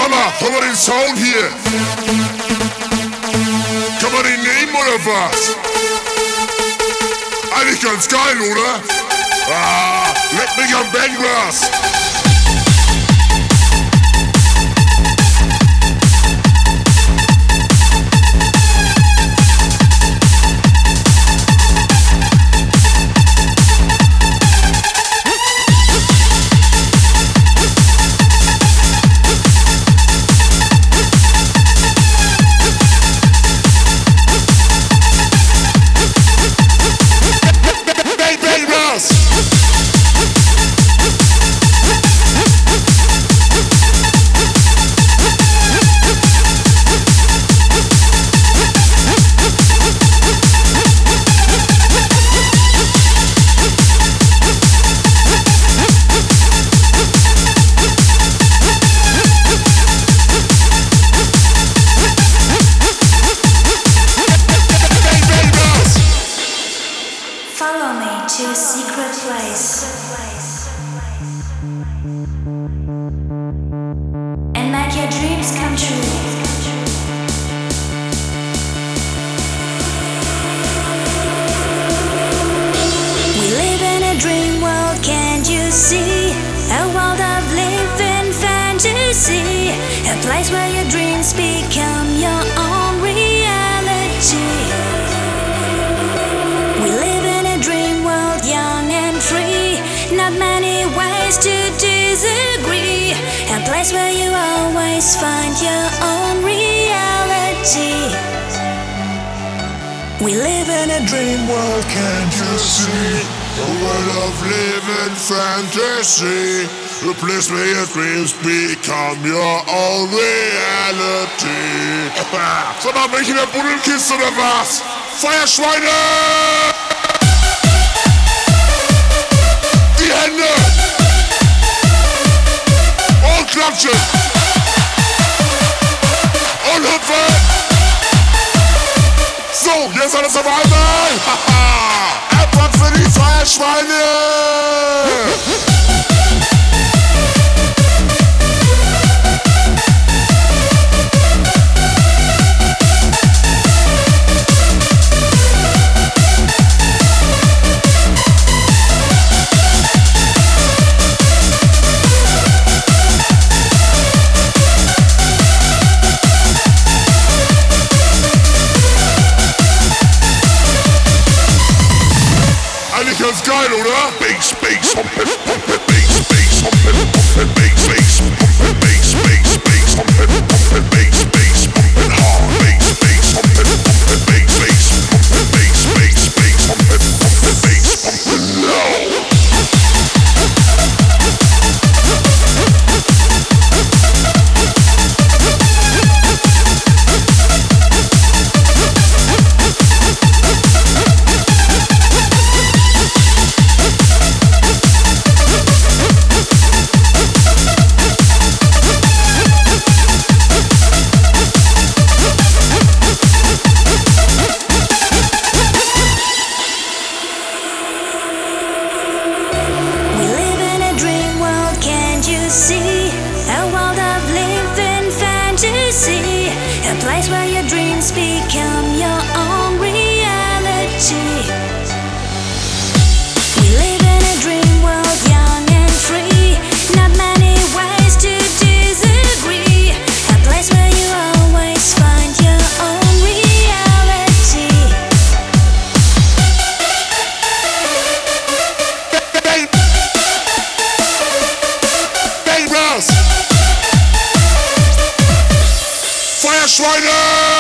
Sag mal, hör mal den Sound hier. Kann man den nehmen oder was? Eigentlich ganz geil, oder? Ah, leck mich am Banglass. Follow me to a secret place and make your dreams come true. We live in a dream world, can't you see? A world of living fantasy, a place where your dreams become your own reality. We live in a dream world, young and free. Not many ways to disagree. A place where you always find your own reality. We live in a dream world, can't you see? A world of living fantasy. A place where your dreams become your own reality. Sag mal, welche der Buddelkiste oder was? Feuerschweine! Die Hände! Und klatschen! Und hüpfen! So, jetzt alles auf einmal! Etwas für die Feuerschweine! Ganz geil, oder? Bass, Bass, Pumpin', Pumpin', Bass, Bass, Pumpin', Pumpin', Bass, Bass, Pumpin', Bass, Bass, Bass, Pumpin', Pumpin', Bass, Bass, Pumpin', hard, Bass, Bass, Pumpin', Pumpin', Bass, Bass, Pumpin', Bass, Bass, Bass, Pumpin', Pumpin', Bass, Pumpin', low. See a world of living fantasy, a place where your dreams become your own reality. We live in a dream world, young and free. Not many ways to disagree. A place where you always find your own reality. Feuerschweine!